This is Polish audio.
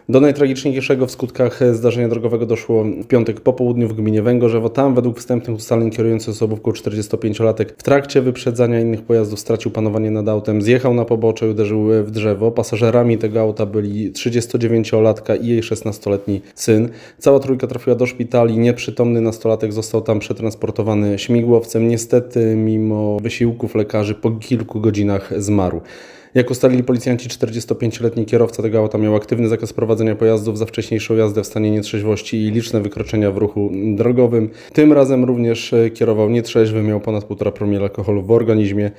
Do najtragiczniejszego w skutkach zdarzenia drogowego doszło w piątek po południu w gminie Węgorzewo. Tam według wstępnych ustaleń kierujący osobówką 45-latek w trakcie wyprzedzania innych pojazdów stracił panowanie nad autem, zjechał na pobocze i uderzył w drzewo. Pasażerami tego auta byli 39-latka i jej 16-letni syn. Cała trójka trafiła do szpitali. Nieprzytomny nastolatek został tam przetransportowany śmigłowcem. Niestety mimo wysiłków lekarzy po kilku godzinach zmarł. Jak ustalili policjanci, 45-letni kierowca tego auta miał aktywny zakaz prowadzenia pojazdów za wcześniejszą jazdę w stanie nietrzeźwości i liczne wykroczenia w ruchu drogowym. Tym razem również kierował nietrzeźwy, miał ponad 1,5 promila alkoholu w organizmie.